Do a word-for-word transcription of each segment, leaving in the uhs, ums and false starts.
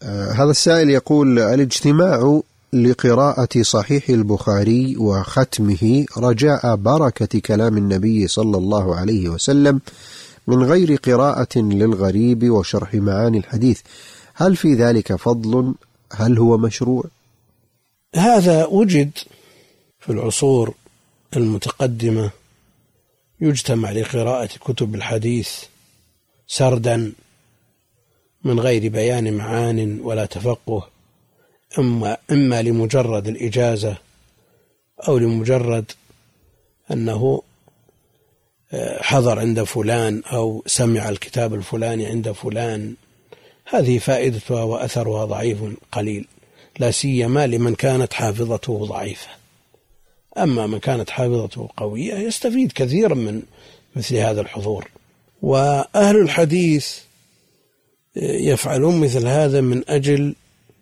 آه هذا السائل يقول: الاجتماع لقراءة صحيح البخاري وختمه رجاء بركة كلام النبي صلى الله عليه وسلم من غير قراءة للغريب وشرح معاني الحديث، هل في ذلك فضل؟ هل هو مشروع؟ هذا وجد في العصور المتقدمة، يجتمع لقراءة كتب الحديث سردا من غير بيان معان ولا تفقه، إما, إما لمجرد الإجازة أو لمجرد أنه حضر عند فلان أو سمع الكتاب الفلاني عند فلان. هذه فائدتها وأثرها ضعيف قليل، لا سيما لمن كانت حافظته ضعيفة. أما من كانت حافظته قوية يستفيد كثيرا من مثل هذا الحضور. وأهل الحديث يفعلون مثل هذا من أجل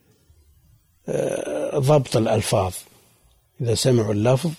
ضبط الألفاظ، إذا سمعوا اللفظ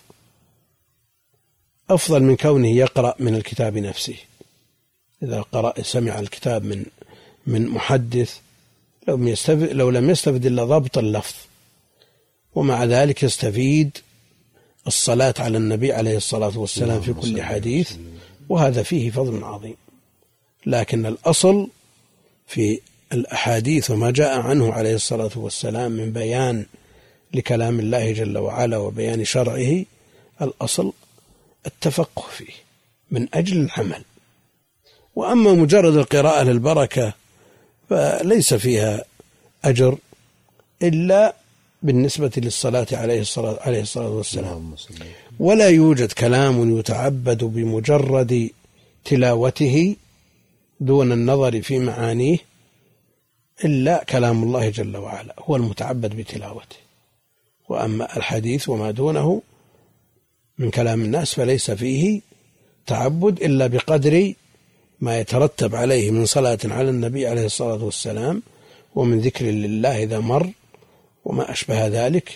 أفضل من كونه يقرأ من الكتاب نفسه. إذا قرأ سمع الكتاب من من محدث لو لم يستفد لو لم يستفد إلا ضبط اللفظ، ومع ذلك يستفيد الصلاة على النبي عليه الصلاة والسلام في كل حديث، وهذا فيه فضل عظيم. لكن الأصل في الأحاديث وما جاء عنه عليه الصلاة والسلام من بيان لكلام الله جل وعلا وبيان شرعه، الأصل التفقه فيه من أجل العمل. وأما مجرد القراءة للبركة فليس فيها أجر إلا بالنسبة للصلاة عليه الصلاة, عليه الصلاة والسلام. ولا يوجد كلام يتعبد بمجرد تلاوته دون النظر في معانيه إلا كلام الله جل وعلا، هو المتعبد بتلاوته. وأما الحديث وما دونه من كلام الناس فليس فيه تعبد إلا بقدر ما يترتب عليه من صلاة على النبي عليه الصلاة والسلام، ومن ذكر لله إذا مر، وما أشبه ذلك،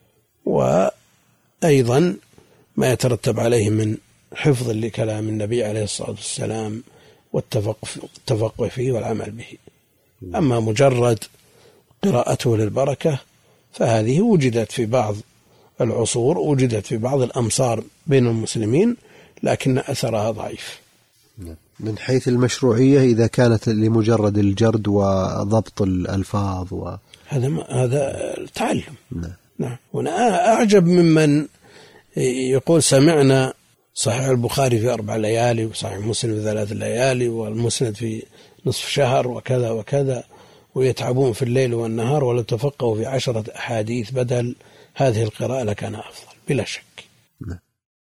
وأيضا ما يترتب عليه من حفظ لكلام النبي عليه الصلاة والسلام والتفقه فيه والعمل به. أما مجرد قراءته للبركة فهذه وجدت في بعض العصور، وجدت في بعض الأمصار بين المسلمين، لكن أثرها ضعيف. من حيث المشروعية إذا كانت لمجرد الجرد وضبط الألفاظ و... هذا هذا تعلم. نعم. نعم. وأنا أعجب ممن يقول سمعنا صحيح البخاري في أربع ليالي وصحيح مسلم في ثلاث ليالي والمسند في نصف شهر وكذا وكذا، ويتعبون في الليل والنهار، ولو تفقهوا في عشرة أحاديث بدل هذه القراءة لكان أفضل بلا شك. نعم.